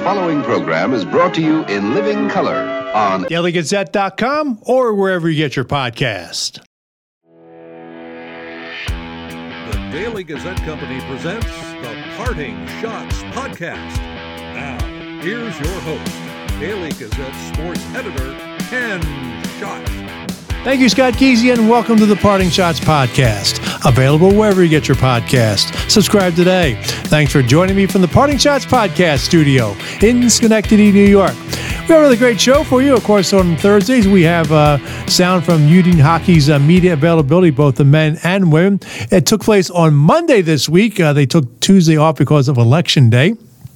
following program is brought to you in living color on DailyGazette.com or wherever you get your podcast. The Daily Gazette Company presents the Parting Shots Podcast. Now, here's your host, Daily Gazette sports editor, Ken Schott. Thank you, Scott Kesey, and welcome to the Parting Shots Podcast. Available wherever you get your podcast. Subscribe today. Thanks for joining me from the Parting Shots Podcast studio in Schenectady, New York. We have a really great show for you. Of course, on Thursdays, we have sound from Union Hockey's media availability, both the men and women. It took place on Monday this week. They took Tuesday off because of Election Day.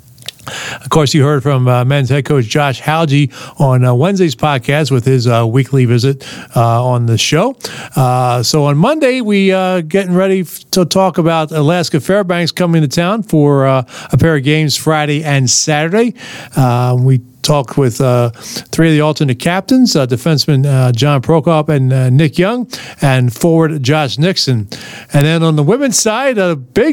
Of course, you heard from men's head coach Josh Halge on Wednesday's podcast with his weekly visit on the show. So on Monday, we getting ready to talk about Alaska Fairbanks coming to town for a pair of games Friday and Saturday. We talked with three of the alternate captains, defenseman John Prokop and Nick Young, and forward Josh Nixon. And then on the women's side, a big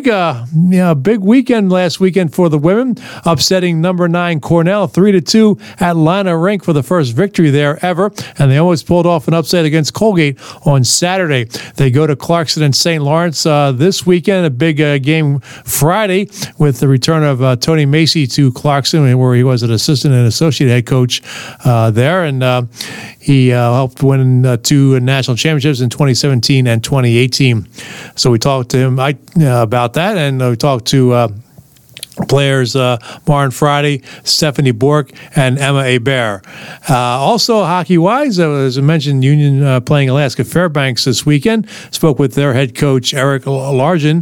weekend last weekend for the women, upsetting number 9 Cornell 3-2 at Lina Rink for the first victory there ever. And they almost pulled off an upset against Colgate on Saturday. They go to Clarkson and St. Lawrence this weekend, a big game Friday with the return of Tony Macy to Clarkson, where he was an assistant and associate head coach there, and he helped win 2 national championships in 2017 and 2018. So we talked to him about that, and we talked to players Maren Friday, Stephanie Bork, and Emma Hebert. Also, hockey-wise, as I mentioned, Union playing Alaska Fairbanks this weekend. Spoke with their head coach, Eric Largen.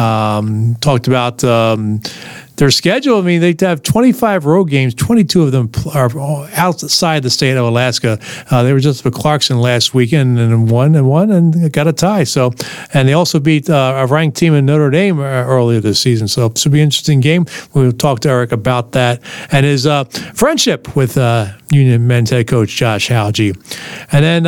Talked about their schedule. I mean, they have 25 road games. 22 of them are outside the state of Alaska. They were just with Clarkson last weekend and won and got a tie. So, and they also beat a ranked team in Notre Dame earlier this season. So it should be an interesting game. We'll talk to Eric about that and his friendship with Union men's head coach Josh Halge. And then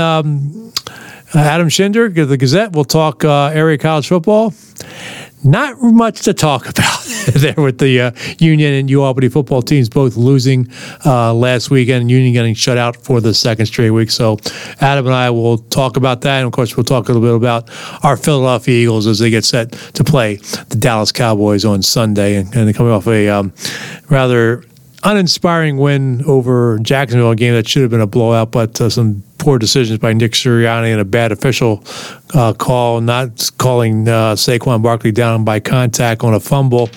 Adam Schinder, the Gazette, will talk area college football. Not much to talk about there with the Union and UAlbany football teams both losing last weekend and Union getting shut out for the second straight week. So Adam and I will talk about that. And, of course, we'll talk a little bit about our Philadelphia Eagles as they get set to play the Dallas Cowboys on Sunday. And they're coming off a rather uninspiring win over Jacksonville, a game that should have been a blowout, but some poor decisions by Nick Sirianni and a bad official call, not calling Saquon Barkley down by contact on a fumble.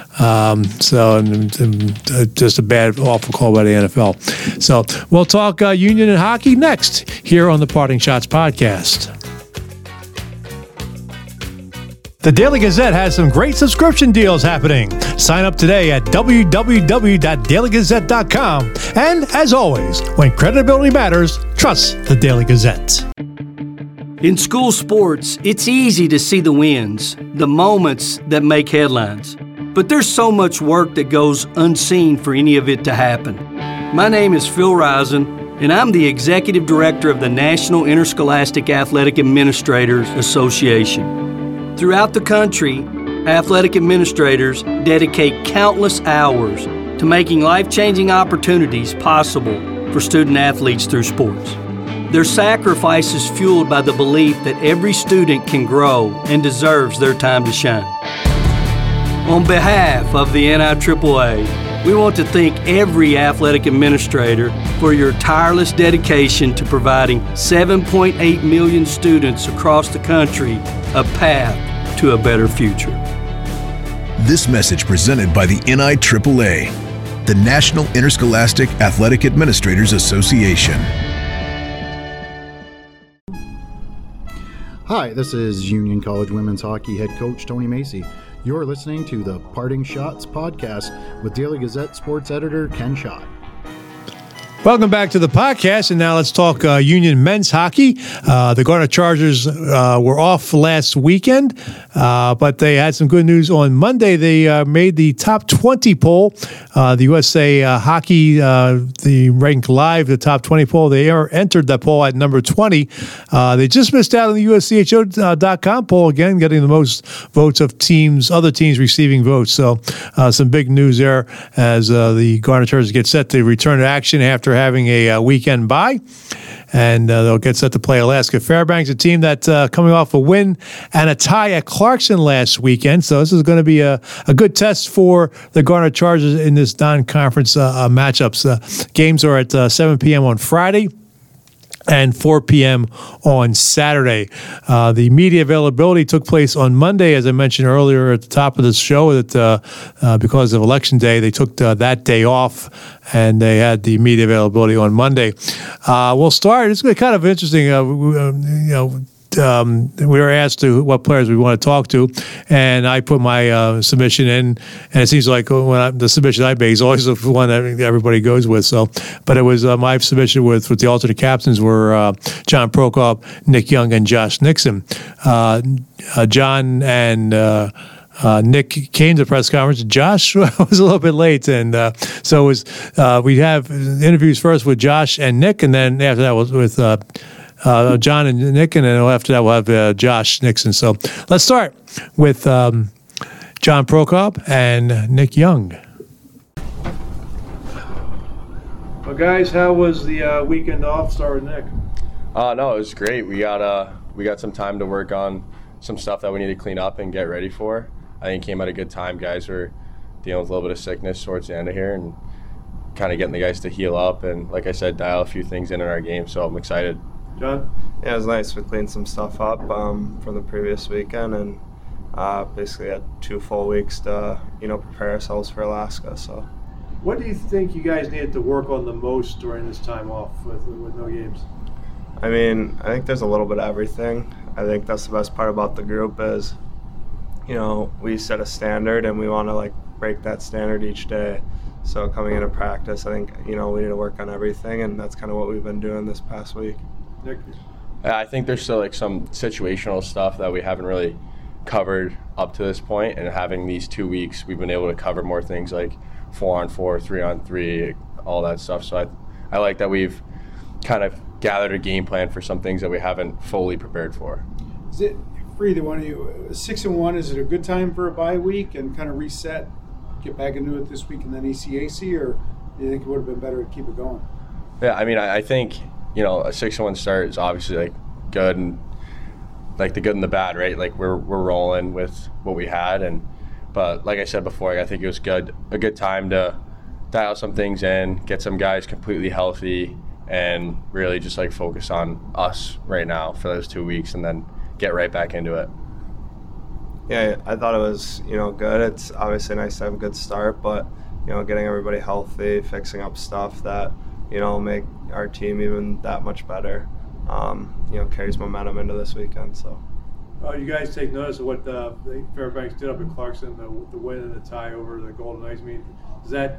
So just a bad, awful call by the NFL. So we'll talk Union and hockey next here on the Parting Shots Podcast. The Daily Gazette has some great subscription deals happening. Sign up today at www.dailygazette.com. And as always, when credibility matters, trust the Daily Gazette. In school sports, it's easy to see the wins, the moments that make headlines. But there's so much work that goes unseen for any of it to happen. My name is Phil Risen, and I'm the Executive Director of the National Interscholastic Athletic Administrators Association. Throughout the country, athletic administrators dedicate countless hours to making life-changing opportunities possible for student athletes through sports. Their sacrifice is fueled by the belief that every student can grow and deserves their time to shine. On behalf of the NIAAA, we want to thank every athletic administrator for your tireless dedication to providing 7.8 million students across the country a path to a better future. This message presented by the NIAAA, the National Interscholastic Athletic Administrators Association. Hi, this is Union College Women's Hockey head coach Tony Macy. You're listening to the Parting Shots Podcast with Daily Gazette sports editor Ken Schott. Welcome back to the podcast, and now let's talk Union men's hockey. The Garner Chargers were off last weekend, but they had some good news on Monday. They made the top 20 poll. The USA Hockey, the Rank Live, the top 20 poll. They entered that poll at number 20. They just missed out on the USCHO.com poll again, getting the most votes of other teams receiving votes. So some big news there as the Garner Chargers get set to return to action after having a weekend bye, and they'll get set to play Alaska Fairbanks, a team that's coming off a win and a tie at Clarkson last weekend. So this is going to be a good test for the Garner Chargers in this non-conference matchups. Games are at 7 p.m. on Friday and 4 p.m. on Saturday. The media availability took place on Monday, as I mentioned earlier at the top of the show, that because of Election Day, they took that day off, and they had the media availability on Monday. We'll start. It's kind of interesting. We were asked to what players we want to talk to, and I put my submission in, and it seems like the submission I make is always the one that everybody goes with. So, but it was my submission with the alternate captains were John Prokop, Nick Young, and Josh Nixon. John and Nick came to the press conference. Josh was a little bit late, and so it was. We have interviews first with Josh and Nick, and then after that was with John and Nick, and then after that we'll have Josh Nixon. So let's start with John Prokop and Nick Young. Well, guys, how was the weekend off? Start with Nick. No, it was great. We got some time to work on some stuff that we need to clean up and get ready for. I think it came at a good time. Guys were dealing with a little bit of sickness towards the end of here, and kind of getting the guys to heal up and, like I said, dial a few things in our game. So I'm excited. John? Yeah, it was nice. We cleaned some stuff up from the previous weekend, and basically had 2 full weeks to prepare ourselves for Alaska. So, what do you think you guys needed to work on the most during this time off with no games? I mean, I think there's a little bit of everything. I think that's the best part about the group is, we set a standard and we want to break that standard each day. So coming into practice, I think we need to work on everything, and that's kind of what we've been doing this past week. Nick? I think there's still some situational stuff that we haven't really covered up to this point, and having these 2 weeks, we've been able to cover more things like 4-on-4, 3-on-3, all that stuff. So I like that we've kind of gathered a game plan for some things that we haven't fully prepared for. Is it, for either one of you, 6-1, is it a good time for a bye week and kind of reset, get back into it this week and then ECAC, or do you think it would have been better to keep it going? Yeah, I mean, I think a 6-1 start is obviously good, and the good and the bad, right? We're rolling with what we had, but like I said before, I think it was a good time to dial some things in, get some guys completely healthy, and really just focus on us right now for those 2 weeks, and then get right back into it. Yeah, I thought it was good. It's obviously nice to have a good start, but getting everybody healthy, fixing up stuff that make our team even that much better, carries momentum into this weekend. So, you guys take notice of what the Fairbanks did up in Clarkson, the win and the tie over the Golden Knights. I mean, does that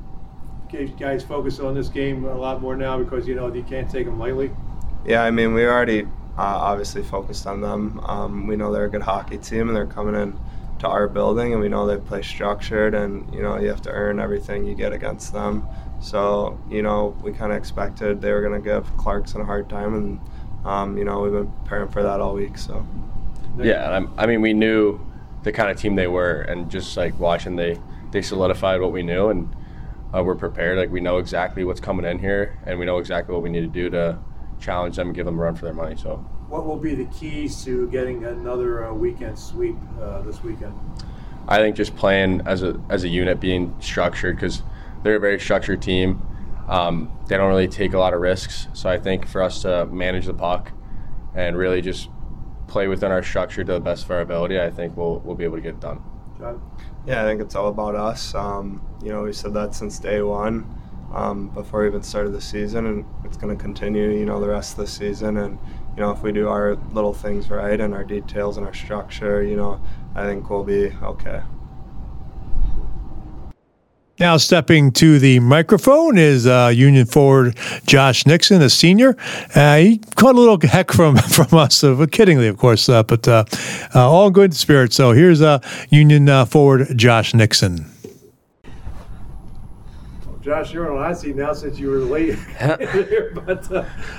get you guys focus on this game a lot more now because you can't take them lightly? Yeah, I mean, we already obviously focused on them. We know they're a good hockey team, and they're coming in to our building, and we know they play structured, and you have to earn everything you get against them. So, we kind of expected they were going to give Clarkson a hard time, and, we've been preparing for that all week. So, yeah, I mean, we knew the kind of team they were, and just watching, they solidified what we knew, and we're prepared. We know exactly what's coming in here, and we know exactly what we need to do to challenge them and give them a run for their money. So, what will be the keys to getting another weekend sweep this weekend? I think just playing as a unit, being structured, because they're a very structured team. They don't really take a lot of risks. So I think for us to manage the puck and really just play within our structure to the best of our ability, I think we'll be able to get it done. John? Yeah, I think it's all about us. We said that since day one, before we even started the season, and it's going to continue, the rest of the season. And, if we do our little things right and our details and our structure, I think we'll be okay. Now stepping to the microphone is Union forward Josh Nixon, a senior. He caught a little heck from us, kiddingly, of course, but all in good spirit. So here's Union forward Josh Nixon. Well, Josh, you're on hot seat now since you were late. But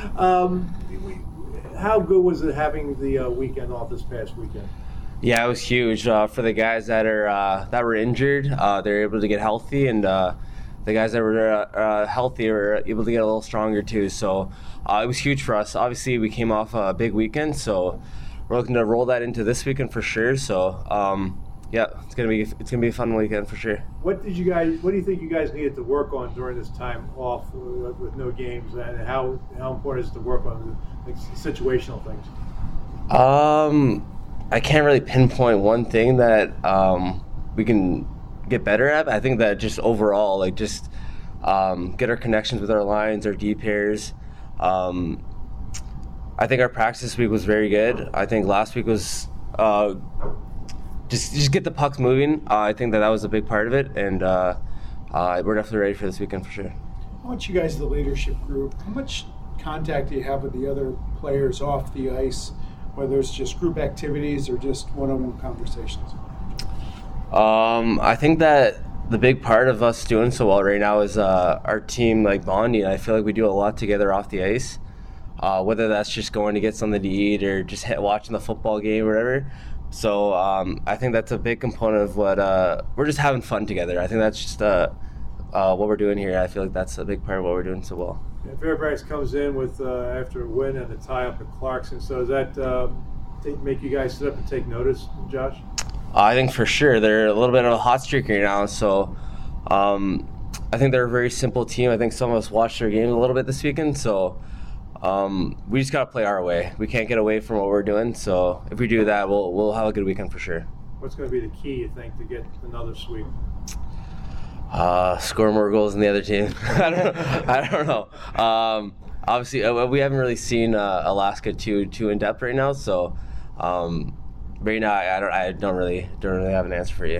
how good was it having the weekend off this past weekend? Yeah, it was huge for the guys that were injured. They're able to get healthy, and the guys that were healthy were able to get a little stronger too. So it was huge for us. Obviously, we came off a big weekend, so we're looking to roll that into this weekend for sure. So yeah, it's gonna be a fun weekend for sure. What do you think you guys needed to work on during this time off with no games, and how important is it to work on the situational things? I can't really pinpoint one thing that we can get better at. I think that just overall, get our connections with our lines, our D pairs. I think our practice this week was very good. I think last week was just get the pucks moving. I think that was a big part of it, and we're definitely ready for this weekend for sure. How much you guys, the leadership group, how much contact do you have with the other players off the ice, whether it's just group activities or just one-on-one conversations? I think that the big part of us doing so well right now is our team bonding. I feel like we do a lot together off the ice, whether that's just going to get something to eat or just watching the football game or whatever. So I think that's a big component of what we're just having fun together. I think that's just what we're doing here. I feel like that's a big part of what we're doing so well. Fairbanks comes in with after a win and a tie up at Clarkson. So does that make you guys sit up and take notice, Josh? I think for sure they're a little bit of a hot streak right now. So I think they're a very simple team. I think some of us watched their game a little bit this weekend. So we just got to play our way. We can't get away from what we're doing. So if we do that, we'll have a good weekend for sure. What's going to be the key, you think, to get another sweep? Score more goals than the other team. I don't know. Obviously, we haven't really seen Alaska too in depth right now. So right now, I don't really have an answer for you.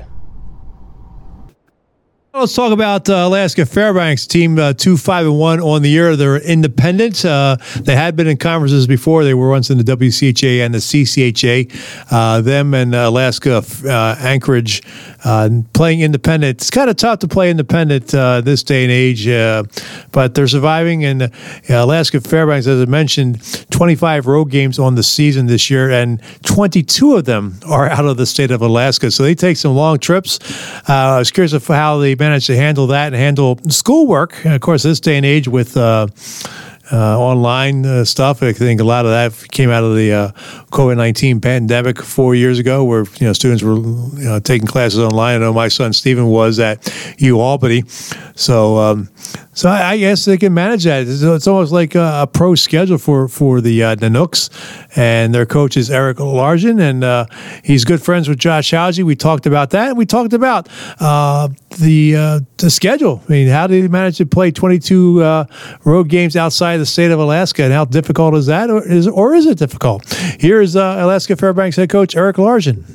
Let's talk about Alaska Fairbanks, team 2-5-1 on the year. They're independent. They had been in conferences before. They were once in the WCHA and the CCHA. Them and Alaska Anchorage playing independent. It's kind of tough to play independent this day and age, but they're surviving. And Alaska Fairbanks, as I mentioned, 25 road games on the season this year, and 22 of them are out of the state of Alaska. So they take some long trips. I was curious of how they managed to handle that and handle schoolwork. And of course, this day and age with online stuff, I think a lot of that came out of the COVID-19 pandemic 4 years ago, where students were taking classes online. I know my son Stephen was at UAlbany, so I guess they can manage that. It's almost like a pro schedule for the Nanooks, and their coach is Eric Largen, and he's good friends with Josh Hauge. We talked about that, and we talked about the schedule. I mean, how did he manage to play 22 road games outside the state of Alaska, and how difficult is that, or is it difficult? Here's Alaska Fairbanks head coach Eric Largen.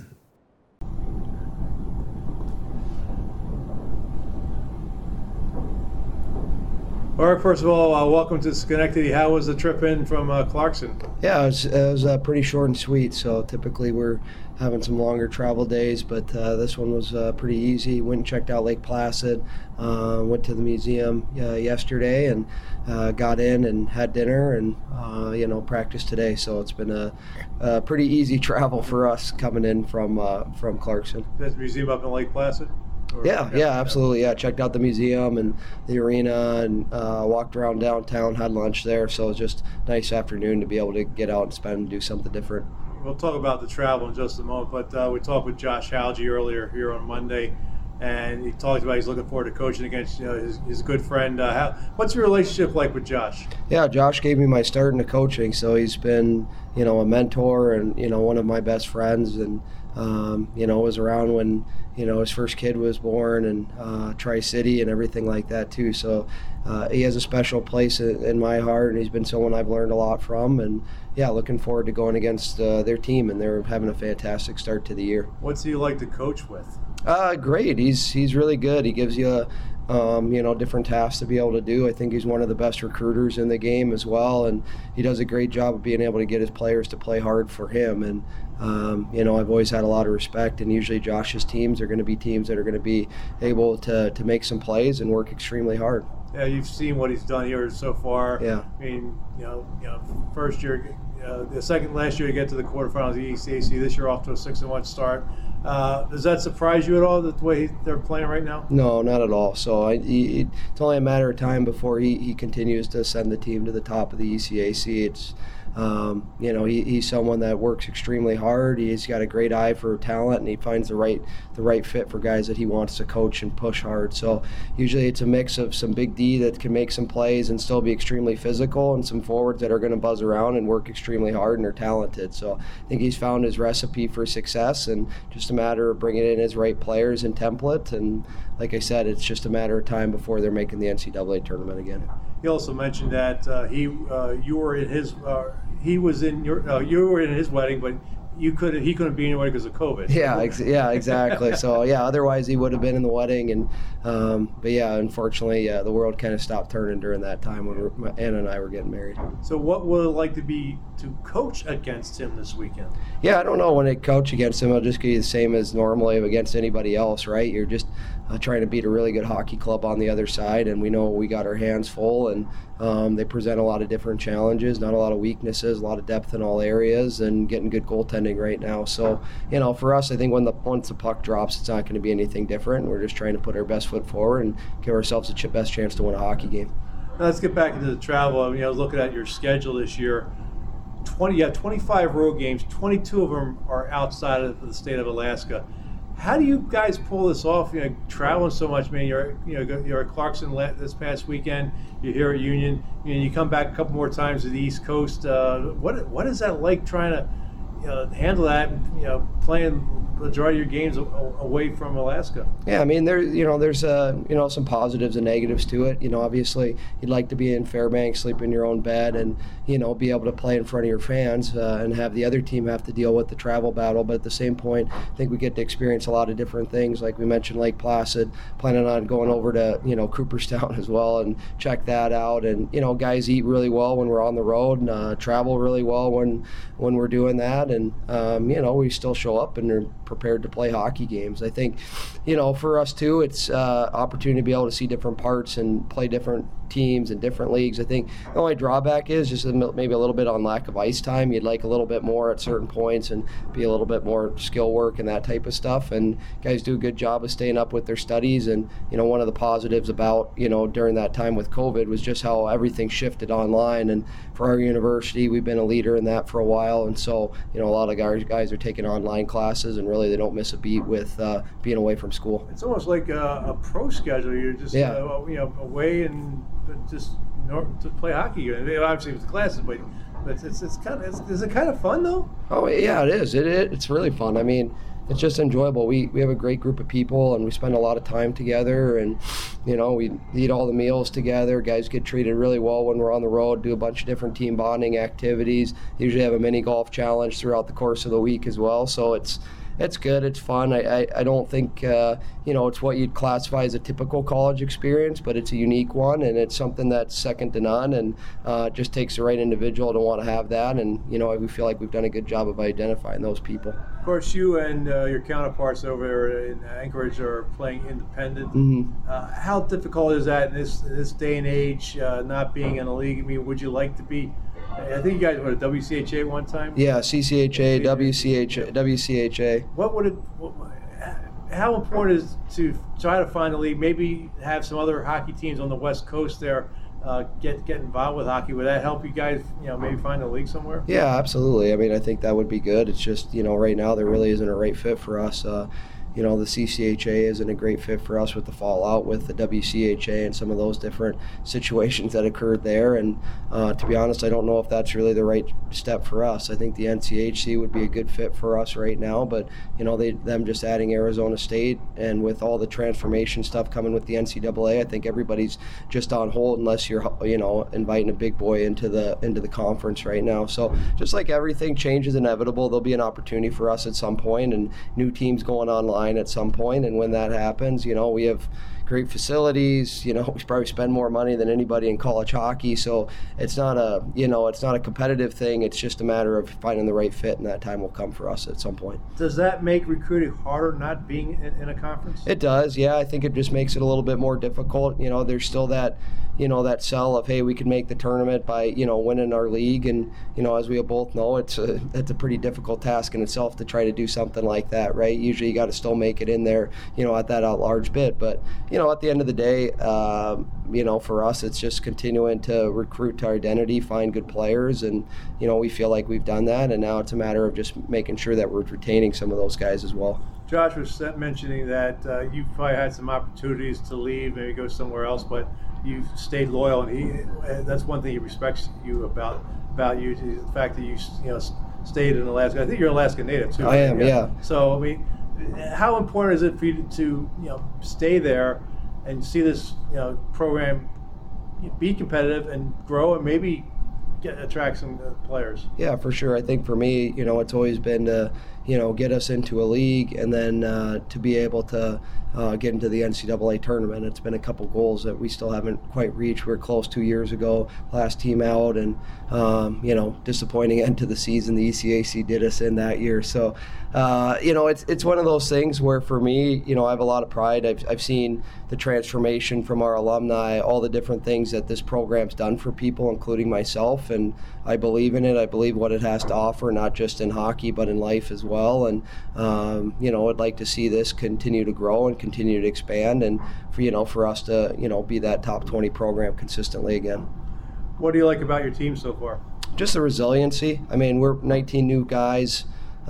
Eric, first of all, welcome to Schenectady. How was the trip in from Clarkson? Yeah, it was pretty short and sweet. So typically we're having some longer travel days, but this one was pretty easy. Went and checked out Lake Placid, went to the museum yesterday, and got in and had dinner and practiced today. So it's been a pretty easy travel for us coming in from Clarkson. Is the museum up in Lake Placid? Yeah, absolutely. Yeah, checked out the museum and the arena, and walked around downtown, had lunch there. So it was just a nice afternoon to be able to get out and spend and do something different. We'll talk about the travel in just a moment, but we talked with Josh Hauge earlier here on Monday, and he talked about he's looking forward to coaching against his good friend. What's your relationship like with Josh? Yeah, Josh gave me my start into coaching, so he's been a mentor and one of my best friends, and was around when his first kid was born, and Tri-City and everything like that too. So he has a special place in my heart, and he's been someone I've learned a lot from. And yeah, looking forward to going against their team, and they're having a fantastic start to the year. What's he like to coach with? Great. He's really good. He gives you different tasks to be able to do. I think he's one of the best recruiters in the game as well, and he does a great job of being able to get his players to play hard for him. And I've always had a lot of respect, and usually Josh's teams are going to be teams that are going to be able to make some plays and work extremely hard. Yeah, you've seen what he's done here so far. Yeah. I mean, first year, last year you get to the quarterfinals of the ECAC. This year off to a 6-1 start. Does that surprise you at all, the way they're playing right now? No, not at all. So it's only a matter of time before he continues to send the team to the top of the ECAC. It's he's someone that works extremely hard. He's got a great eye for talent, and he finds the right fit for guys that he wants to coach and push hard. So usually it's a mix of some big D that can make some plays and still be extremely physical, and some forwards that are going to buzz around and work extremely hard and are talented. So I think he's found his recipe for success, and just a matter of bringing in his right players and template. And like I said, it's just a matter of time before they're making the NCAA tournament again. He also mentioned that you were in his you were in his wedding, but he couldn't be anywhere because of COVID. Yeah, exactly. So otherwise he would have been in the wedding, and unfortunately, the world kind of stopped turning during that time when Anna and I were getting married. So what would it like to coach against him this weekend? Yeah, I don't know. When I coach against him, it'll just be the same as normally against anybody else, right? You're just trying to beat a really good hockey club on the other side, and we know we got our hands full, and they present a lot of different challenges, not a lot of weaknesses, a lot of depth in all areas, and getting good goaltending right now. So, for us, I think once the puck drops, it's not going to be anything different. We're just trying to put our best foot forward and give ourselves the best chance to win a hockey game. Now let's get back into the travel. I was looking at your schedule this year. 25 road games, 22 of them are outside of the state of Alaska. How do you guys pull this off? Traveling so much, man. You're at Clarkson this past weekend. You're here at Union. You come back a couple more times to the East Coast. What is that like trying to handle that? Playing the majority of your games away from Alaska. Yeah, I mean there's some positives and negatives to it. Obviously you'd like to be in Fairbanks, sleep in your own bed, and be able to play in front of your fans and have the other team have to deal with the travel battle. But at the same point, I think we get to experience a lot of different things. Like we mentioned, Lake Placid, planning on going over to Cooperstown as well and check that out. And guys eat really well when we're on the road and travel really well when we're doing that. And we still show up and are prepared to play hockey games. I think for us too, it's opportunity to be able to see different parts and play different teams and different leagues. I think the only drawback is just maybe a little bit on lack of ice time. You'd like a little bit more at certain points and be a little bit more skill work and that type of stuff. And guys do a good job of staying up with their studies. And one of the positives about during that time with COVID was just how everything shifted online. And for our university, we've been a leader in that for a while. And so a lot of guys are taking online classes, and really they don't miss a beat with being away from school. It's almost like a pro schedule. You're just away and just to play hockey. Obviously with the classes, but is it kind of fun though? Oh yeah, it is. It's really fun. I mean, it's just enjoyable. We have a great group of people, and we spend a lot of time together, and we eat all the meals together. Guys get treated really well when we're on the road, do a bunch of different team bonding activities. Usually have a mini golf challenge throughout the course of the week as well. So it's good. It's fun. I don't think it's what you'd classify as a typical college experience, but it's a unique one, and it's something that's second to none, and it just takes the right individual to want to have that. And we feel like we've done a good job of identifying those people. Of course, you and your counterparts over there in Anchorage are playing independent. Mm-hmm. How difficult is that in this day and age, not being in a league? I mean, would you like to be? I think you guys were at WCHA one time. Yeah, CCHA, WCHA. How important is to try to find a league? Maybe have some other hockey teams on the West Coast there get involved with hockey. Would that help you guys? Maybe find a league somewhere. Yeah, absolutely. I mean, I think that would be good. It's just right now there really isn't a right fit for us. The CCHA isn't a great fit for us with the fallout with the WCHA and some of those different situations that occurred there. And to be honest, I don't know if that's really the right step for us. I think the NCHC would be a good fit for us right now, but them just adding Arizona State, and with all the transformation stuff coming with the NCAA, I think everybody's just on hold unless you're inviting a big boy into the conference right now. So just like everything, change is inevitable. There'll be an opportunity for us at some point, and new teams going online at some point, and when that happens, we have great facilities. We probably spend more money than anybody in college hockey. So it's not a competitive thing. It's just a matter of finding the right fit, and that time will come for us at some point. Does that make recruiting harder not being in a conference? It does, yeah. I think it just makes it a little bit more difficult. There's still that sell of, hey, we can make the tournament by, winning our league. And, as we both know, it's a pretty difficult task in itself to try to do something like that, right? Usually you got to still make it in there, at that large bit. But, at the end of the day, for us, it's just continuing to recruit to our identity, find good players. And, we feel like we've done that. And now it's a matter of just making sure that we're retaining some of those guys as well. Josh was mentioning that you probably had some opportunities to leave, maybe go somewhere else, but you stayed loyal, and that's one thing he respects you about you, the fact that you stayed in Alaska. I think you're an Alaska native too. I am, yeah. So how important is it for you to stay there and see this program be competitive and grow and maybe attract some players? Yeah, for sure. I think for me, it's always been to get us into a league, and then to be able to get into the NCAA tournament. It's been a couple goals that we still haven't quite reached. We were close 2 years ago, last team out, and disappointing end to the season. The ECAC did us in that year. So, it's one of those things where for me, I have a lot of pride. I've seen the transformation from our alumni, all the different things that this program's done for people, including myself, and I believe in it. I believe what it has to offer, not just in hockey, but in life as well. And, I'd like to see this continue to grow and continue to expand, and for us to, be that top 20 program consistently again. What do you like about your team so far? Just the resiliency. We're 19 new guys.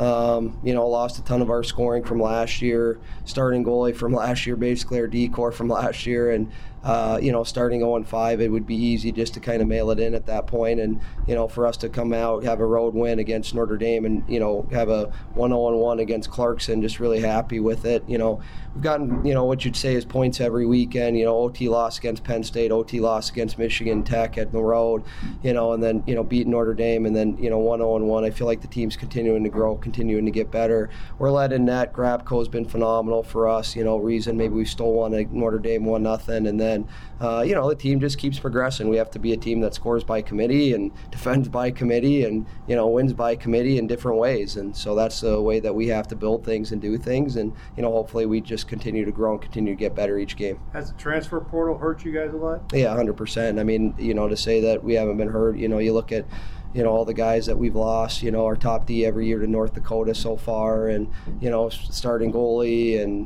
Lost a ton of our scoring from last year, starting goalie from last year, basically our decor from last year, and starting 0-5, it would be easy just to kind of mail it in at that point. And, for us to come out, have a road win against Notre Dame and, have a 1-0-1 against Clarkson, just really happy with it. We've gotten, what you'd say is points every weekend, OT loss against Penn State, OT loss against Michigan Tech at the road, and then, beating Notre Dame, and then, 1-0-1. I feel like the team's continuing to grow, continuing to get better. We're led in net. Grabco's been phenomenal for us, reason maybe we stole one at Notre Dame 1-0, and then, the team just keeps progressing. We have to be a team that scores by committee and defends by committee and, wins by committee in different ways. And so that's the way that we have to build things and do things. And, hopefully we just continue to grow and continue to get better each game. Has the transfer portal hurt you guys a lot? Yeah, 100%. To say that we haven't been hurt, you look at, all the guys that we've lost, our top D every year to North Dakota so far, and, starting goalie, and,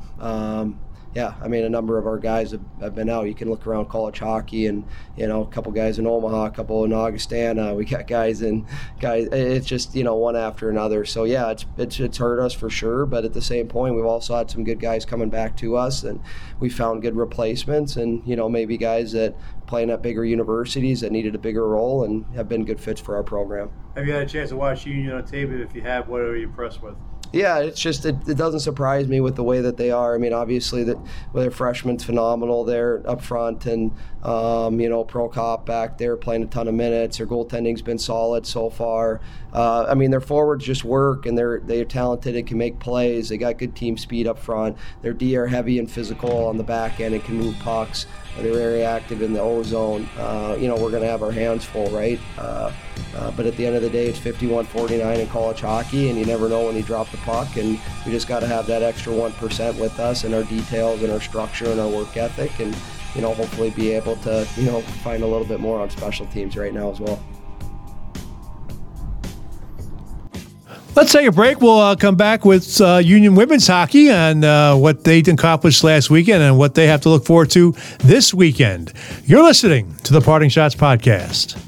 a number of our guys have been out. You can look around college hockey, and, a couple guys in Omaha, a couple in Augustana. We got guys. It's just, one after another. So, yeah, it's hurt us for sure. But at the same point, we've also had some good guys coming back to us, and we found good replacements, and, maybe guys that playing at bigger universities that needed a bigger role and have been good fits for our program. Have you had a chance to watch Union on tape? If you have, what are you impressed with? Yeah, it's just it doesn't surprise me with the way that they are. Obviously that their freshman's phenomenal there up front, and Prokop back there playing a ton of minutes. Their goaltending's been solid so far. Their forwards just work, and they're talented and can make plays. They got good team speed up front. Their D are heavy and physical on the back end and can move pucks. They're very active in the O zone. We're going to have our hands full, right? But at the end of the day, it's 51-49 in college hockey, and you never know when you drop the puck, and we just got to have that extra 1% with us and our details and our structure and our work ethic, and hopefully be able to find a little bit more on special teams right now as well. Let's take a break. We'll come back with Union women's hockey and what they accomplished last weekend and what they have to look forward to this weekend. You're listening to the Parting Shots Podcast.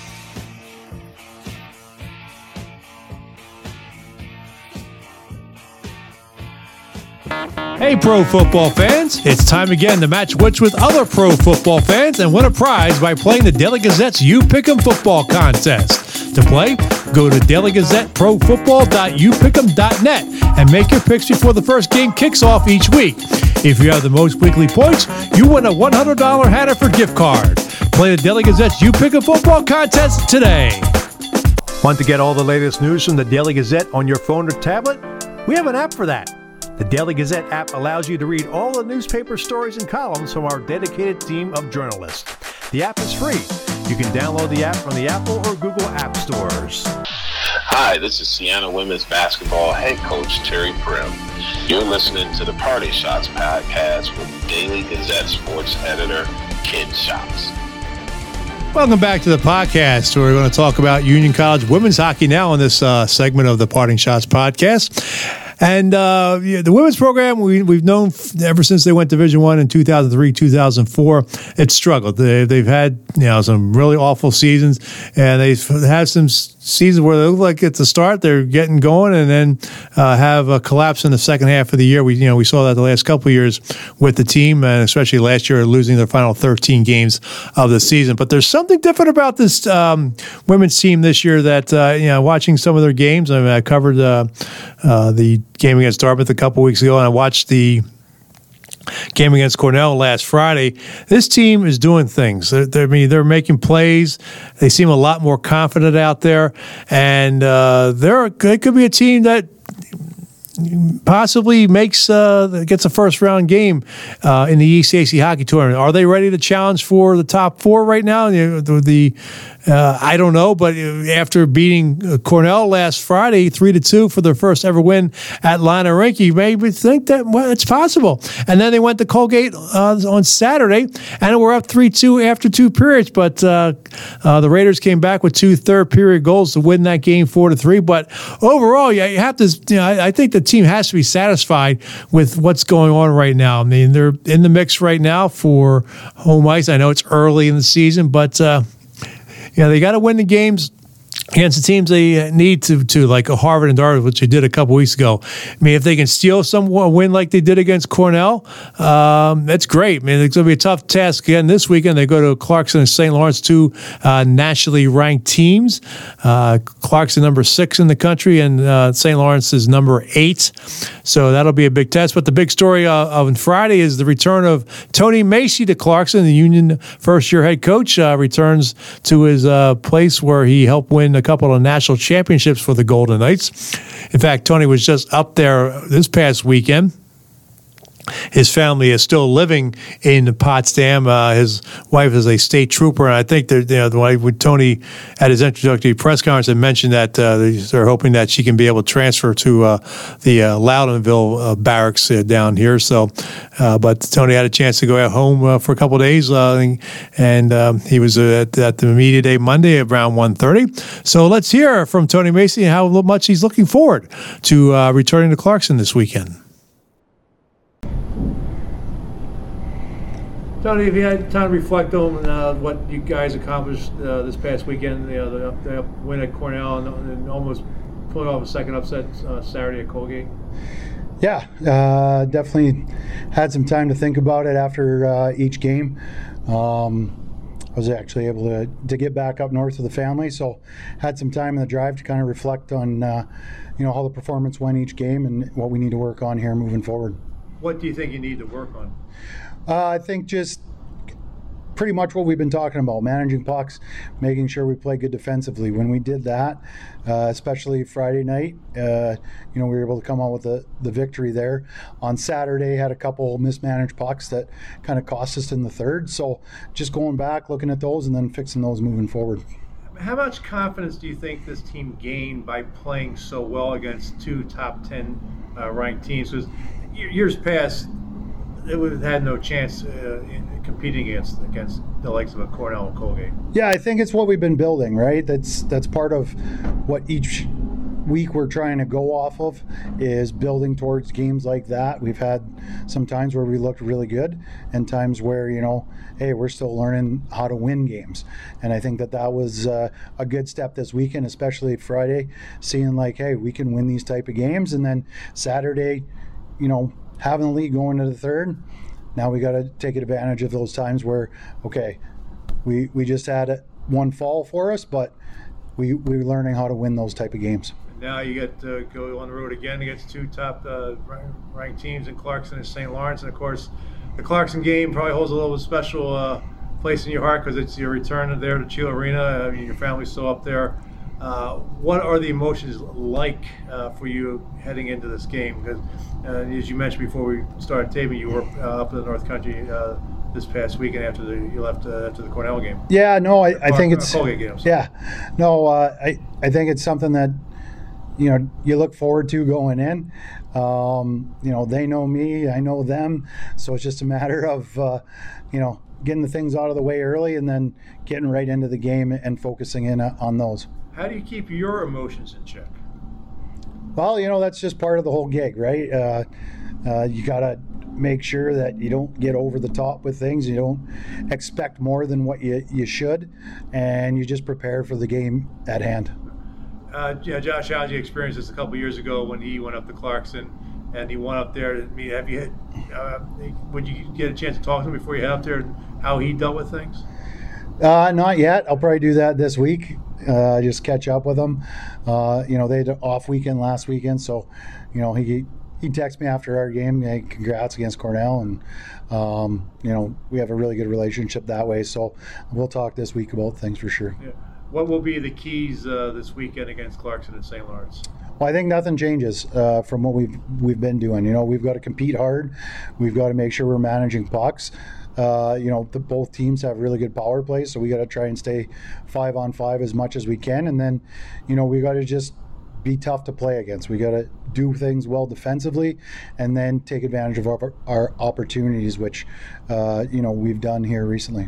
Hey, pro football fans. It's time again to match wits with other pro football fans and win a prize by playing the Daily Gazette's You Pick'em Football Contest. To play, go to dailygazetteprofootball.youpickem.net and make your picks before the first game kicks off each week. If you have the most weekly points, you win a $100 Hannaford gift card. Play the Daily Gazette's You Pick'em Football Contest today. Want to get all the latest news from the Daily Gazette on your phone or tablet? We have an app for that. The Daily Gazette app allows you to read all the newspaper stories and columns from our dedicated team of journalists. The app is free. You can download the app from the Apple or Google App Stores. Hi, this is Siena Women's Basketball head coach Terry Prim. You're listening to the Parting Shots podcast with Daily Gazette sports editor Ken Shots. Welcome back to the podcast, where we're going to talk about Union College women's hockey now in this segment of the Parting Shots podcast. And the women's program, we've known ever since they went Division I in 2003, 2004, it struggled. They've had some really awful seasons, and they've had some seasons where they look like at the start they're getting going, and then have a collapse in the second half of the year. We saw that the last couple of years with the team, and especially last year losing their final 13 games of the season. But there's something different about this women's team this year that watching some of their games. I mean, I covered the game against Dartmouth a couple weeks ago, and I watched the game against Cornell last Friday. This team is doing things. They're making plays. They seem a lot more confident out there, and they could be a team that possibly gets a first round game in the ECAC hockey tournament. Are they ready to challenge for the top four right now? I don't know, but after beating Cornell last Friday 3-2 for their first ever win at Lina Rink, you maybe think that it's possible. And then they went to Colgate on Saturday, and we're up 3-2 after two periods. But the Raiders came back with two third-period goals to win that game 4-3. But overall, you have to. I think the team has to be satisfied with what's going on right now. I mean, they're in the mix right now for home ice. I know it's early in the season, but they got to win the games against the teams they need to like Harvard and Dartmouth, which they did a couple weeks ago. I mean, if they can steal a win like they did against Cornell, that's great. I mean, it's going to be a tough task again this weekend. They go to Clarkson and St. Lawrence, two nationally ranked teams. Clarkson number 6 in the country, and St. Lawrence is number 8. So that'll be a big test. But the big story on Friday is the return of Tony Macy to Clarkson. The Union first-year head coach returns to his place where he helped win a couple of national championships for the Golden Knights. In fact, Tony was just up there this past weekend. His family is still living in Potsdam. His wife is a state trooper, and I think when Tony at his introductory press conference had mentioned that they're hoping that she can be able to transfer to the Loudonville barracks down here. So, but Tony had a chance to go home for a couple of days, and he was at the media day Monday around 1:30. So let's hear from Tony Macy and how much he's looking forward to returning to Clarkson this weekend. Tony, have you had time to reflect on what you guys accomplished this past weekend? The win at Cornell and almost pulling off a second upset Saturday at Colgate. Yeah, definitely had some time to think about it after each game. I was actually able to get back up north with the family, so had some time in the drive to kind of reflect on how the performance went each game and what we need to work on here moving forward. What do you think you need to work on? I think just pretty much what we've been talking about, managing pucks, making sure we play good defensively. When we did that, especially Friday night, we were able to come out with the victory there. On Saturday, had a couple mismanaged pucks that kind of cost us in the third. So just going back, looking at those, and then fixing those moving forward. How much confidence do you think this team gained by playing so well against two top 10 ranked teams? Because years past, it would have had no chance in competing against the likes of a Cornell and Colgate. Yeah, I think it's what we've been building, right? That's part of what each week we're trying to go off of, is building towards games like that. We've had some times where we looked really good and times where, hey, we're still learning how to win games. And I think that was a good step this weekend, especially Friday, seeing like, hey, we can win these type of games. And then Saturday, having the lead going to the third, now we got to take advantage of those times where, okay, we just had one fall for us, but we're learning how to win those type of games. Now you get to go on the road again against two top ranked teams in Clarkson and St. Lawrence. And, of course, the Clarkson game probably holds a little special place in your heart because it's your return there to Chilo Arena. I mean, your family's still up there. What are the emotions like for you heading into this game? Because as you mentioned before we started taping, you were up in the North Country this past weekend after you left after the Cornell game. Yeah, no, I think it's Colgate game. Yeah, no, I think it's something that you look forward to going in. They know me, I know them, so it's just a matter of getting the things out of the way early and then getting right into the game and focusing in on those. How do you keep your emotions in check? Well, that's just part of the whole gig, right? You got to make sure that you don't get over the top with things. You don't expect more than what you should, and you just prepare for the game at hand. Josh Algie experienced this a couple years ago when he went up to Clarkson, and he went up there to meet. Would you get a chance to talk to him before you head up there, and how he dealt with things? Not yet. I'll probably do that this week. Just catch up with them. They had an off weekend last weekend, so he texted me after our game. Hey, congrats against Cornell, and we have a really good relationship that way. So we'll talk this week about things for sure. Yeah. What will be the keys this weekend against Clarkson and St. Lawrence? Well, I think nothing changes from what we've been doing. We've got to compete hard. We've got to make sure we're managing pucks. Both teams have really good power play, so we got to try and stay 5-on-5 as much as we can, and then we got to just be tough to play against. We got to do things well defensively, and then take advantage of our opportunities, which we've done here recently.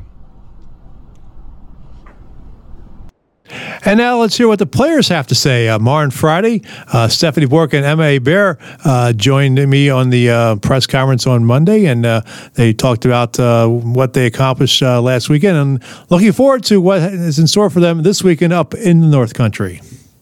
And now let's hear what the players have to say. Marin Friday, Stephanie Bork, and Emma Hebert joined me on the press conference on Monday, and they talked about what they accomplished last weekend, and looking forward to what is in store for them this weekend up in the North Country.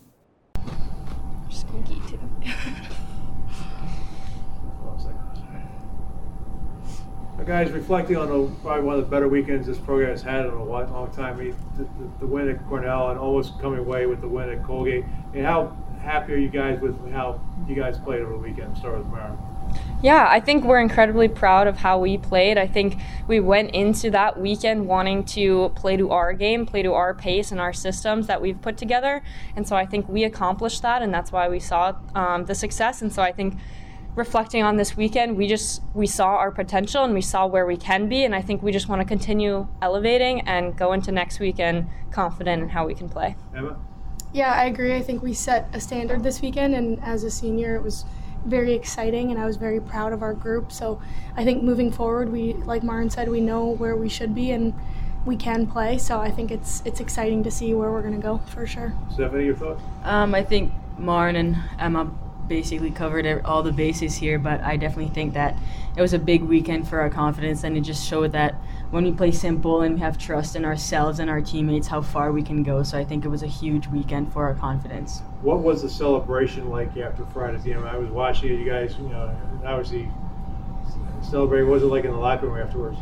Guys, reflecting on probably one of the better weekends this program has had in a long time, the win at Cornell and almost coming away with the win at Colgate. And how happy are you guys with how you guys played over the weekend? Start with Mara. Yeah, I think we're incredibly proud of how we played. I think we went into that weekend wanting to play to our game, play to our pace and our systems that we've put together. And so I think we accomplished that, and that's why we saw the success. And so I think reflecting on this weekend, we saw our potential and we saw where we can be, and I think we just want to continue elevating and go into next weekend confident in how we can play. Emma? Yeah, I agree. I think we set a standard this weekend, and as a senior, it was very exciting, and I was very proud of our group. So I think moving forward, like Marin said, we know where we should be and we can play. So I think it's exciting to see where we're going to go for sure. Stephanie, your thoughts? I think Marin and Emma basically covered all the bases here, but I definitely think that it was a big weekend for our confidence, and it just showed that when we play simple and we have trust in ourselves and our teammates, how far we can go. So I think it was a huge weekend for our confidence. What was the celebration like after Friday's game? I was watching it. You guys, obviously celebrating. What was it like in the locker room afterwards?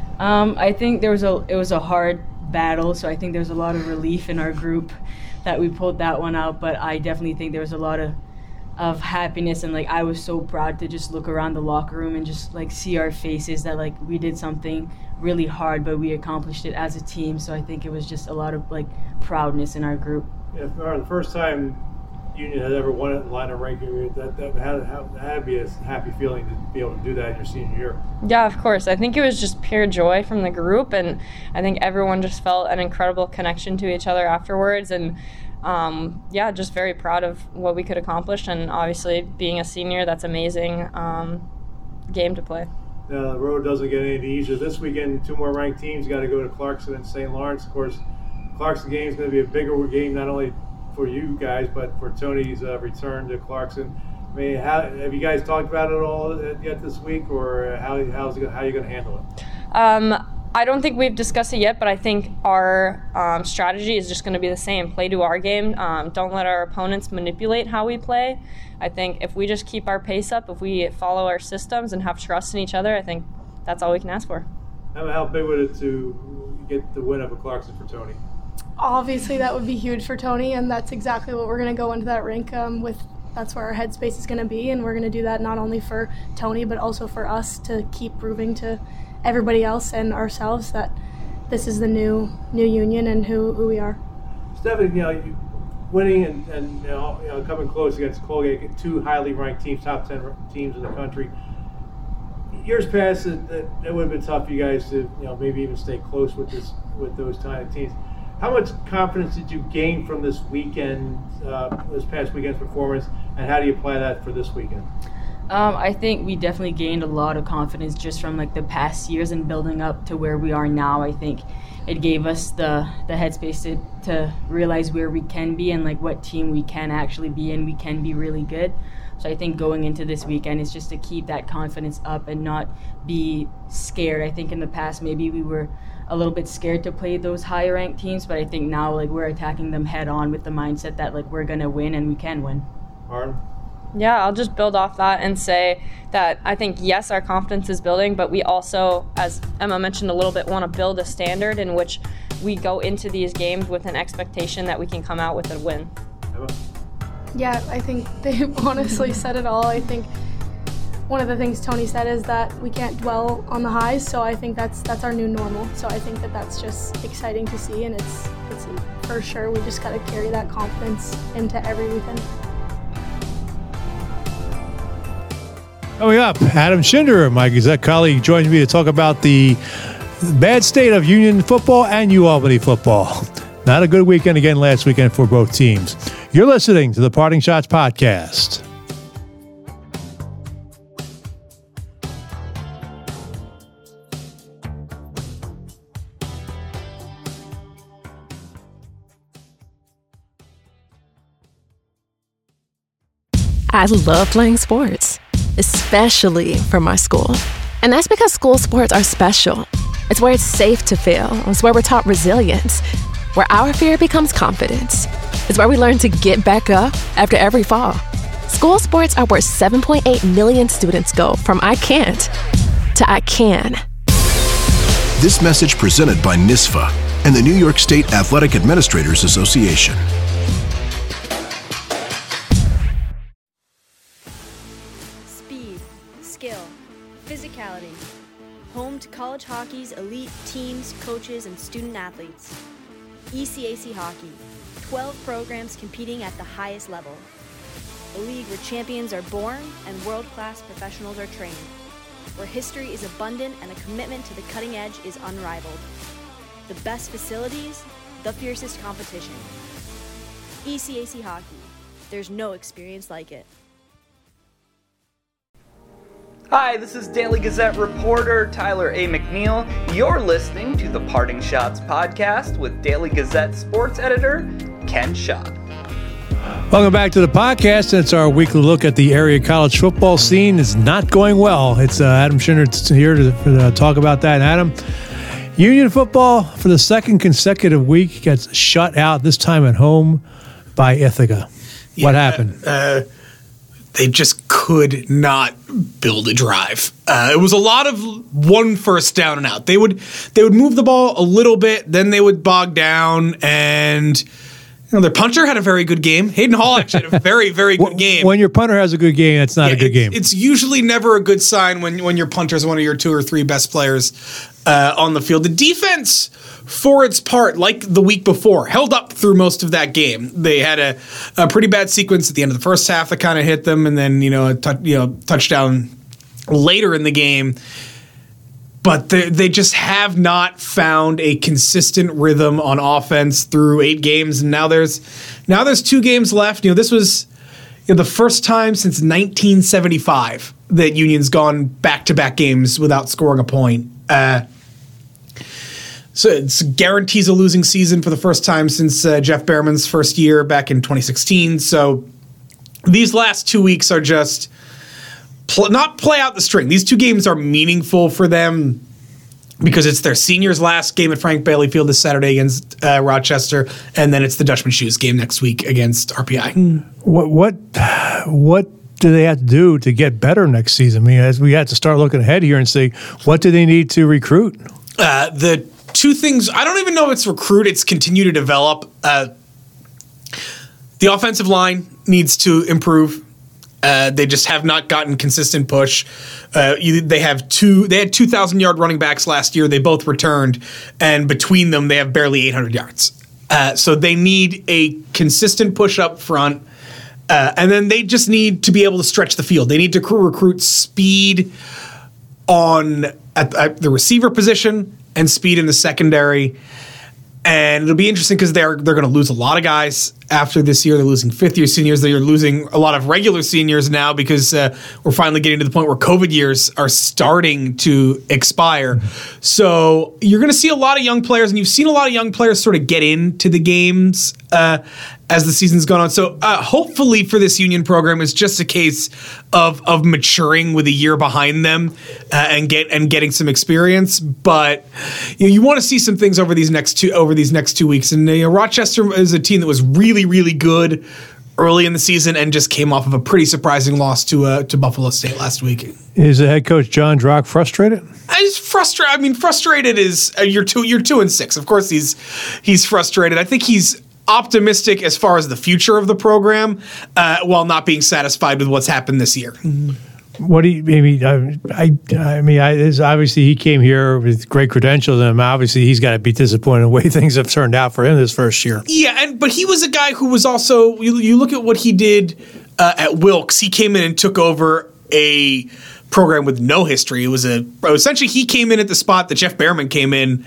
I think it was a hard battle, so I think there was a lot of relief in our group that we pulled that one out, but I definitely think there was a lot of happiness, and I was so proud to just look around the locker room and just see our faces that we did something really hard, but we accomplished it as a team. So I think it was just a lot of proudness in our group. Yeah, the first time Union had ever won it in line of ranking, that had to be a happy feeling to be able to do that in your senior year. Yeah, of course. I think it was just pure joy from the group, and I think everyone just felt an incredible connection to each other afterwards, and just very proud of what we could accomplish, and obviously being a senior, that's amazing game to play. The road doesn't get any easier. This weekend, two more ranked teams got to go to Clarkson and St. Lawrence. Of course, Clarkson game is going to be a bigger game, not only for you guys, but for Tony's return to Clarkson. I mean, have you guys talked about it all yet this week, or how are you going to handle it? I don't think we've discussed it yet, but I think our strategy is just going to be the same. Play to our game. Don't let our opponents manipulate how we play. I think if we just keep our pace up, if we follow our systems and have trust in each other, I think that's all we can ask for. How big would it to get the win up at Clarkson for Tony? Obviously, that would be huge for Tony, and that's exactly what we're going to go into that rink with. That's where our headspace is going to be, and we're going to do that not only for Tony, but also for us to keep proving to everybody else and ourselves that this is the new Union and who we are. Stephanie, winning and coming close against Colgate, two highly ranked teams, top 10 teams in the country. Years past, it would have been tough for you guys to maybe even stay close with those kind of teams. How much confidence did you gain from this weekend, this past weekend's performance, and how do you apply that for this weekend? I think we definitely gained a lot of confidence just from the past years and building up to where we are now. I think it gave us the headspace to realize where we can be and what team we can actually be, and we can be really good. So I think going into this weekend is just to keep that confidence up and not be scared. I think in the past maybe we were a little bit scared to play those higher ranked teams, but I think now we're attacking them head on with the mindset that we're gonna win and we can win. Martin? Yeah, I'll just build off that and say that I think, yes, our confidence is building, but we also, as Emma mentioned a little bit, want to build a standard in which we go into these games with an expectation that we can come out with a win. Emma? Yeah, I think they honestly said it all. I think one of the things Tony said is that we can't dwell on the highs, so I think that's our new normal. So I think that's just exciting to see, and it's for sure we just got to carry that confidence into every weekend. Coming up, Adam Schinderer, my Gazette colleague, joins me to talk about the bad state of Union football and UAlbany football. Not a good weekend again last weekend for both teams. You're listening to the Parting Shots Podcast. I love playing sports, especially for my school. And that's because school sports are special. It's where it's safe to fail. It's where we're taught resilience, where our fear becomes confidence. It's where we learn to get back up after every fall. School sports are where 7.8 million students go from I can't to I can. This message presented by NISFA and the New York State Athletic Administrators Association. Speed, skill, physicality. Home to college hockey's elite teams, coaches, and student athletes. ECAC Hockey, 12 programs competing at the highest level. A league where champions are born and world-class professionals are trained. Where history is abundant and a commitment to the cutting edge is unrivaled. The best facilities, the fiercest competition. ECAC Hockey, there's no experience like it. Hi, this is Daily Gazette reporter Tyler A. McNeil. You're listening to the Parting Shots podcast with Daily Gazette sports editor Ken Schott. Welcome back to the podcast. It's our weekly look at the area college football scene. It's not going well. It's Adam Schinderer here to talk about that. Adam, Union football for the second consecutive week gets shut out, this time at home by Ithaca. Yeah, what happened? They just could not build a drive. It was a lot of one first down and out. They would move the ball a little bit, then they would bog down, and their punter had a very good game. Hayden Hall actually had a very, very good game. When your punter has a good game, that's not a good game. It's usually never a good sign when your punter is one of your two or three best players on the field. The defense, for its part, like the week before, held up through most of that game. They had a pretty bad sequence at the end of the first half that kind of hit them, and then a touchdown later in the game. But they just have not found a consistent rhythm on offense through 8 games, and now there's 2 games left. This was the first time since 1975 that Union's gone back-to-back games without scoring a point. So it guarantees a losing season for the first time since Jeff Behrman's first year back in 2016. So these last 2 weeks are just not play out the string. These 2 games are meaningful for them because it's their seniors' last game at Frank Bailey Field this Saturday against Rochester, and then it's the Dutchman Shoes game next week against RPI. What do they have to do to get better next season? I mean, as we had to start looking ahead here and say, what do they need to recruit? The 2 things, I don't even know if it's recruit, it's continue to develop. The offensive line needs to improve. They just have not gotten consistent push. They had 2,000-yard running backs last year. They both returned, and between them, they have barely 800 yards. So they need a consistent push up front. And then they just need to be able to stretch the field. They need to recruit speed at the receiver position and speed in the secondary. And it'll be interesting because they're going to lose a lot of guys after this year. They're losing fifth-year seniors. They're losing a lot of regular seniors now because we're finally getting to the point where COVID years are starting to expire. So you're going to see a lot of young players, and you've seen a lot of young players sort of get into the games as the season's gone on. So hopefully for this Union program, it's just a case of maturing with a year behind them and getting some experience. But you want to see some things over these next 2 weeks. And Rochester is a team that was really, really good early in the season and just came off of a pretty surprising loss to Buffalo State last week. Is the head coach John Drock frustrated? He's frustrated. I mean, frustrated is you're 2-6. Of course, he's frustrated. I think he's optimistic as far as the future of the program, while not being satisfied with what's happened this year. What do you? Obviously he came here with great credentials, and obviously he's got to be disappointed in the way things have turned out for him this first year. Yeah, but he was a guy who was also. You look at what he did at Wilkes. He came in and took over a program with no history. It was essentially he came in at the spot that Jeff Behrman came in.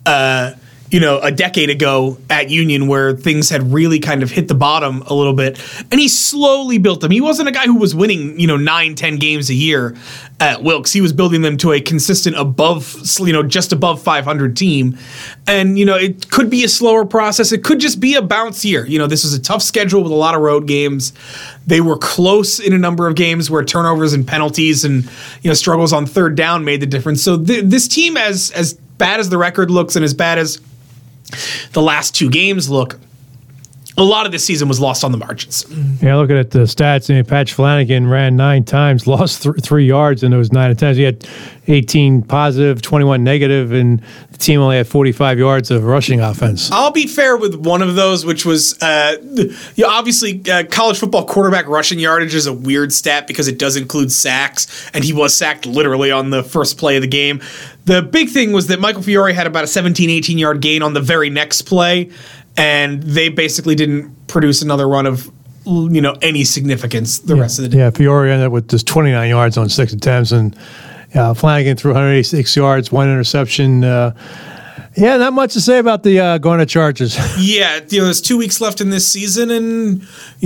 A decade ago at Union, where things had really kind of hit the bottom a little bit, and he slowly built them. He wasn't a guy who was winning, 9-10 games a year at Wilkes. He was building them to a consistent just above 500 team. And, it could be a slower process. It could just be a bounce year. This was a tough schedule with a lot of road games. They were close in a number of games where turnovers and penalties and, struggles on third down made the difference. So this team, as bad as the record looks and as bad as the last 2 games look, a lot of this season was lost on the margins. Yeah, looking at the stats, Patch Flanagan ran 9 times, lost 3 yards in those 9 attempts. He had 18 positive, 21 negative, and the team only had 45 yards of rushing offense. I'll be fair with one of those, which was obviously college football quarterback rushing yardage is a weird stat because it does include sacks, and he was sacked literally on the first play of the game. The big thing was that Michael Fiore had about a 17, 18-yard gain on the very next play, and they basically didn't produce another run of any significance the rest of the day. Yeah, Fiore ended up with just 29 yards on 6 attempts, and Flanagan threw 186 yards, 1 interception. Not much to say about the Garnet Chargers. Yeah, there's 2 weeks left in this season, and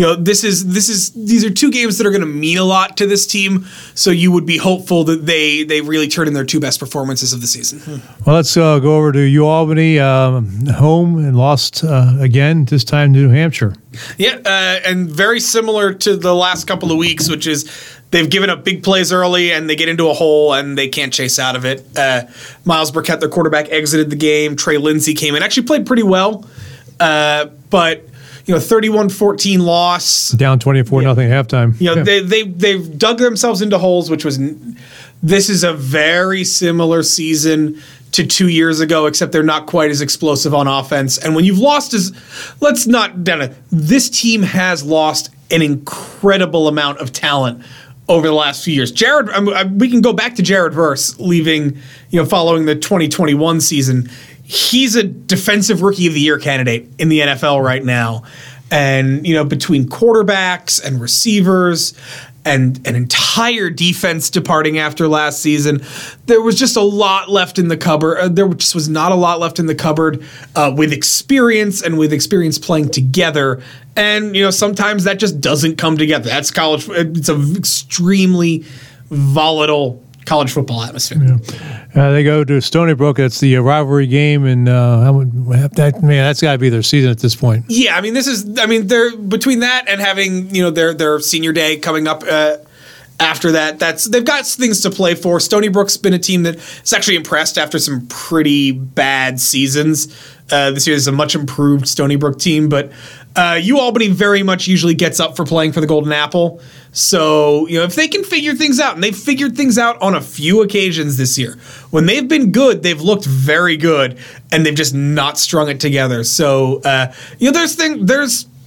these are 2 games that are going to mean a lot to this team. So you would be hopeful that they really turn in their 2 best performances of the season. Well, let's go over to UAlbany, home and lost again, this time to New Hampshire. Yeah, and very similar to the last couple of weeks, which is they've given up big plays early and they get into a hole and they can't chase out of it. Miles Burkett, their quarterback, exited the game. Trey Lindsey came in, actually played pretty well, but 31-14 loss. Down 24-0 at halftime. They've dug themselves into holes, this is a very similar season to 2 years ago, except they're not quite as explosive on offense. And when you've lost, this team has lost an incredible amount of talent over the last few years. We can go back to Jared Verse leaving, following the 2021 season. He's a defensive rookie of the year candidate in the NFL right now. And, between quarterbacks and receivers and an entire defense departing after last season, there was just a lot left in the cupboard. There just was not a lot left in the cupboard with experience and with experience playing together. And, sometimes that just doesn't come together. That's college. It's an extremely volatile college football atmosphere. Yeah. They go to Stony Brook. It's the rivalry game, and that's got to be their season at this point. Yeah, they're between that and having their senior day coming up after that. They've got things to play for. Stony Brook's been a team that's actually impressed after some pretty bad seasons. This year is a much improved Stony Brook team, but UAlbany very much usually gets up for playing for the Golden Apple. So, if they can figure things out, and they've figured things out on a few occasions this year. When they've been good, they've looked very good, and they've just not strung it together. So, there's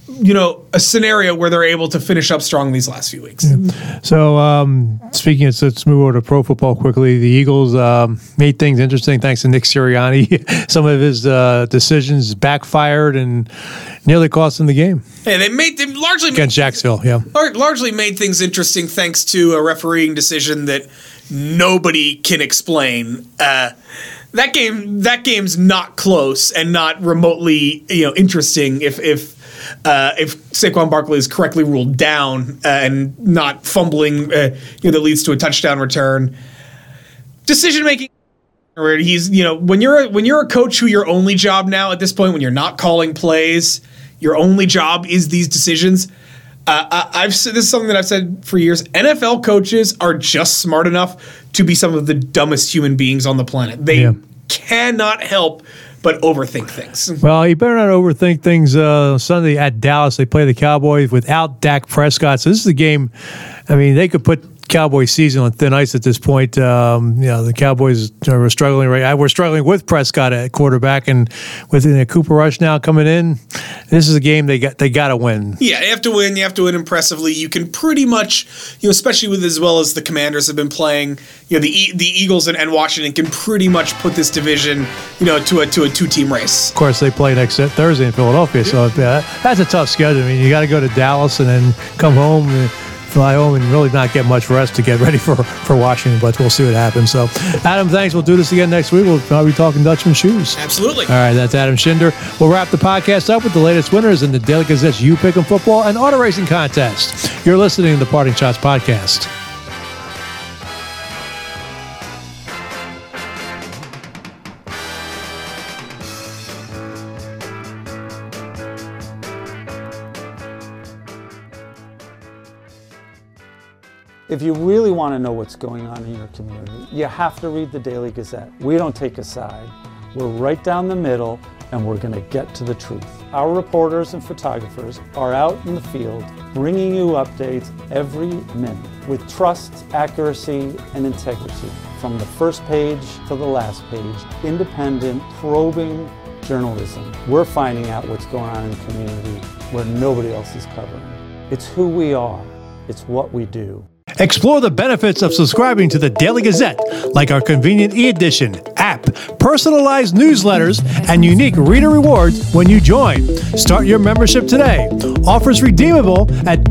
a scenario where they're able to finish up strong these last few weeks. So, speaking of, let's move over to pro football quickly. The Eagles made things interesting thanks to Nick Sirianni. Some of his decisions backfired and nearly cost them the game. Hey, they largely against Jacksonville. Yeah, largely made things interesting thanks to a refereeing decision that nobody can explain. That game's not close and not remotely interesting if Saquon Barkley is correctly ruled down and not fumbling that leads to a touchdown return. Decision making where he's when you're a coach who your only job now at this point, when you're not calling plays, your only job is these decisions. This is something that I've said for years. NFL coaches are just smart enough to be some of the dumbest human beings on the planet. They cannot help but overthink things. Well, you better not overthink things. Sunday at Dallas, they play the Cowboys without Dak Prescott. So this is a game, they could put Cowboys season on thin ice at this point. The Cowboys are struggling we're struggling with Prescott at quarterback, and with Cooper Rush now coming in, this is a game they got to win. Yeah, you have to win. You have to win impressively. You can pretty much, especially with as well as the Commanders have been playing, the Eagles and Washington can pretty much put this division, to a 2-team race. Of course, they play next Thursday in Philadelphia, so that's a tough schedule. You got to go to Dallas and then come home. Fly home and really not get much rest to get ready for Washington, but we'll see what happens. So, Adam, thanks. We'll do this again next week. We'll probably be talking Dutchman shoes. Absolutely. All right, that's Adam Schinder. We'll wrap the podcast up with the latest winners in the Daily Gazette's You Pick 'em Football and Auto Racing Contest. You're listening to the Parting Shots Podcast. If you really want to know what's going on in your community, you have to read the Daily Gazette. We don't take a side. We're right down the middle, and we're going to get to the truth. Our reporters and photographers are out in the field bringing you updates every minute with trust, accuracy, and integrity. From the first page to the last page, independent, probing journalism. We're finding out what's going on in the community where nobody else is covering. It's who we are. It's what we do. Explore the benefits of subscribing to the Daily Gazette, like our convenient e-edition, app, personalized newsletters, and unique reader rewards when you join. Start your membership today. Offers redeemable at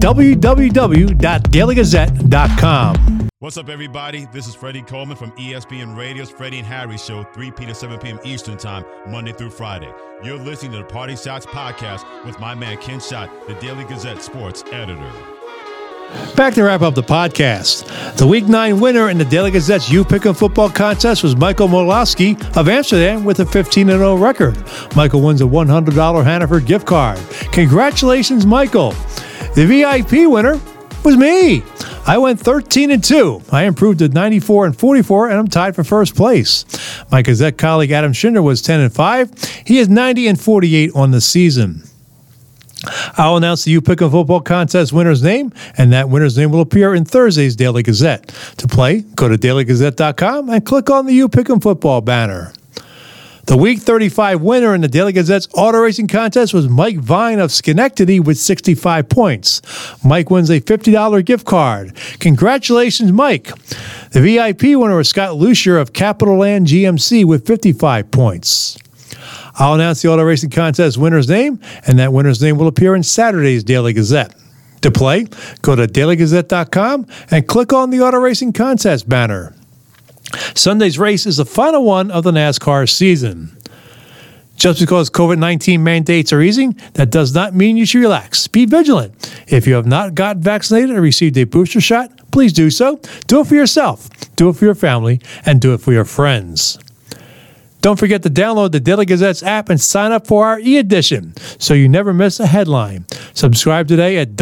www.dailygazette.com. What's up, everybody? This is Freddie Coleman from ESPN Radio's Freddie and Harry Show, 3 p.m. to 7 p.m. Eastern Time, Monday through Friday. You're listening to the Parting Shots Podcast with my man Ken Schott, the Daily Gazette sports editor. Back to wrap up the podcast. The Week 9 winner in the Daily Gazette's You Pick 'em Football contest was Michael Molowski of Amsterdam with a 15-0 record. Michael wins a $100 Hannaford gift card. Congratulations, Michael. The VIP winner was me. I went 13-2. I improved to 94-44, and I'm tied for first place. My Gazette colleague Adam Schinder was 10-5. He is 90-48 on the season. I'll announce the You Pick 'em Football contest winner's name, and that winner's name will appear in Thursday's Daily Gazette. To play, go to dailygazette.com and click on the You Pick 'em Football banner. The Week 35 winner in the Daily Gazette's auto racing contest was Mike Vine of Schenectady with 65 points. Mike wins a $50 gift card. Congratulations, Mike. The VIP winner was Scott Lucier of Capital Land GMC with 55 points. I'll announce the auto racing contest winner's name, and that winner's name will appear in Saturday's Daily Gazette. To play, go to dailygazette.com and click on the auto racing contest banner. Sunday's race is the final one of the NASCAR season. Just because COVID-19 mandates are easing, that does not mean you should relax. Be vigilant. If you have not gotten vaccinated or received a booster shot, please do so. Do it for yourself, do it for your family, and do it for your friends. Don't forget to download the Daily Gazette's app and sign up for our e-edition so you never miss a headline. Subscribe today at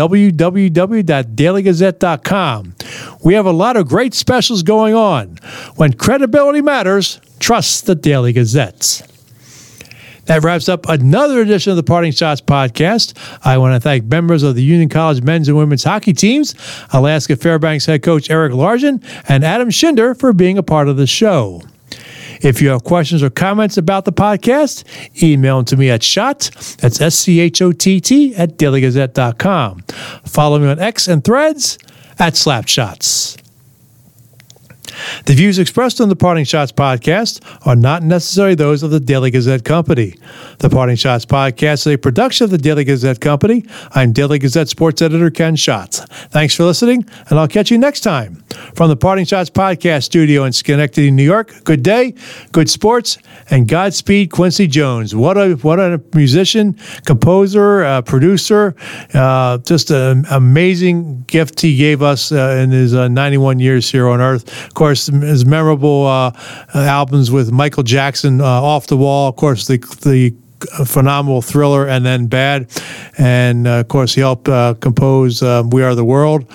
www.dailygazette.com. We have a lot of great specials going on. When credibility matters, trust the Daily Gazette. That wraps up another edition of the Parting Shots podcast. I want to thank members of the Union College men's and women's hockey teams, Alaska Fairbanks head coach Eric Largen, and Adam Schinder for being a part of the show. If you have questions or comments about the podcast, email them to me at shot, that's SCHOTT, at dailygazette.com. Follow me on X and Threads at Slapshots. The views expressed on the Parting Shots podcast are not necessarily those of the Daily Gazette Company. The Parting Shots podcast is a production of the Daily Gazette Company. I'm Daily Gazette sports editor Ken Schatz. Thanks for listening, and I'll catch you next time. From the Parting Shots podcast studio in Schenectady, New York, good day, good sports, and Godspeed Quincy Jones. What a musician, composer, producer, just an amazing gift he gave us in his 91 years here on Earth. Of course, his memorable albums with Michael Jackson, Off the Wall, of course, the phenomenal Thriller, and then Bad. And, of course, he helped compose We Are the World.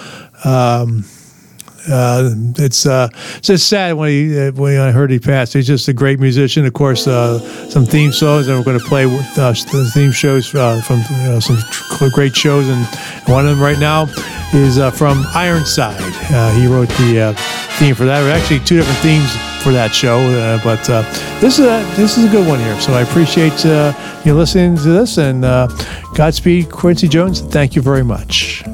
It's just sad when I heard he passed. He's just a great musician. Of course, some theme songs, and we're going to play with the theme shows from some great shows, and one of them right now is from Ironside. He wrote the theme for that. Actually, two different themes for that show, but this is a good one here. So I appreciate you listening to this, and Godspeed, Quincy Jones. Thank you very much.